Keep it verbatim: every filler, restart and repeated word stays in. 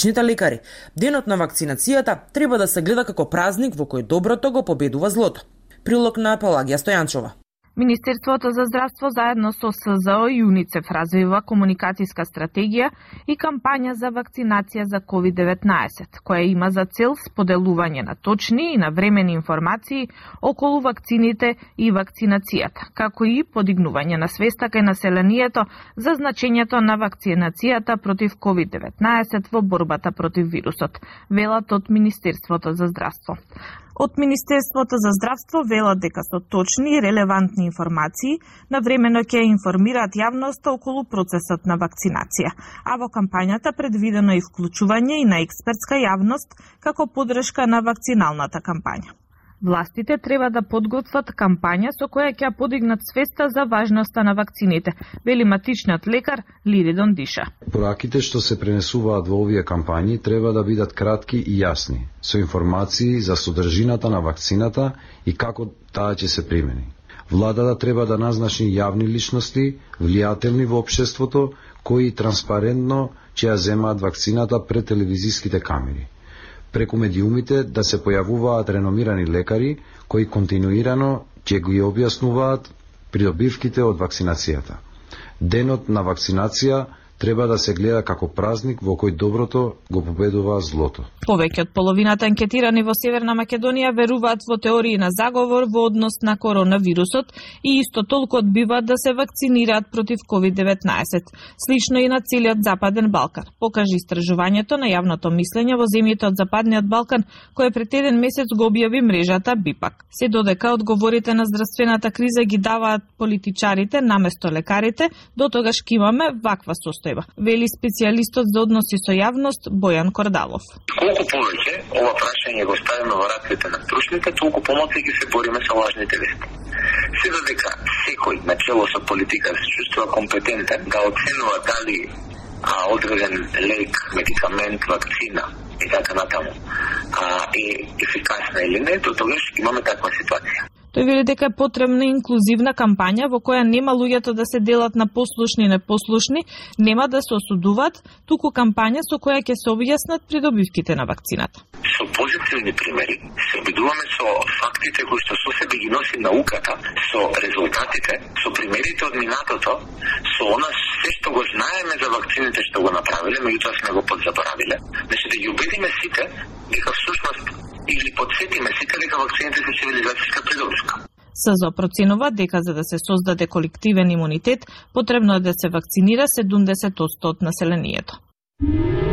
Чните лекари, денот на вакцинацијата треба да се гледа како празник во кој доброто го победува злото. Прилог на Пелагија Стојанчова. Министерството за здравство заедно со С З О и ЮНИЦЕФ развива комуникацијска стратегија и кампања за вакцинација за ковид деветнаесет, која има за цел споделување на точни и навремени информации околу вакцините и вакцинацијата, како и подигнување на свеста кај населението за значењето на вакцинацијата против ковид деветнаесет во борбата против вирусот, велат од Министерството за здравство. Од Министерството за здравство велат дека со точни и релевантни информации навремено ќе информираат јавноста околу процесот на вакцинација, а во кампањата предвидено и вклучување и на експертска јавност како поддршка на вакциналната кампања. Властите треба да подготват кампања со која ќе подигнат свеста за важноста на вакцините, вели матичниот лекар Лиридон Диша. Пораките што се пренесуваат во овие кампањи треба да бидат кратки и јасни, со информации за содржината на вакцината и како таа ќе се примени. Владата треба да назначи јавни личности, влијателни во општеството, кои транспарентно ќе ја земаат вакцината пред телевизиските камери. Преку медиумите да се појавуваат реномирани лекари кои континуирано ќе ги објаснуваат придобивките од вакцинацијата. Денот на вакцинација треба да се гледа како празник во кој доброто го победува злото. Повеќе од половината анкетирани во Северна Македонија веруваат во теории на заговор во однос на коронавирусот и исто толку одбиваат да се вакцинираат против ковид деветнаесет, слично и на целиот Западен Балкан. Покажи истражувањето на јавното мислење во земјите од Западниот Балкан, кое пред еден месец го објави мрежата Бипак. Се додека одговорите на здравствената криза ги даваат политичарите наместо лекарите, дотогаш ќе имаме ваква состојба, вели специјалистот за односи со јавност Бојан Кордалов. Колку повеќе ова прашање го ставиме во рацете на стручните, толку помалку ќе се бориме со лажните вести. Се додека секој начело со политика се чувствува компетентен да оценува дали а, одреден лек, медикамент, вакцина и така натаму а, е ефикасна или не, то тогаш имаме таква ситуација. Тој вели дека е потребна инклузивна кампања во која нема луѓето да се делат на послушни и непослушни, нема да се осудуваат, туку кампања со која ќе се објаснат придобивките на вакцината. Со позитивни примери се обидуваме со фактите кои што со себе ги носи науката, со резултатите, со примерите од минатото, со она се што го знаеме за вакцините што го направиле, меѓутоа сме го подзаборавиле, значи да ги убедиме сите дека всушност или подсетиме сите дека вакцините се цивилизацијска придобивка. С З О проценува дека за да се создаде колективен имунитет, потребно е да се вакцинира седумдесет одсто од населението.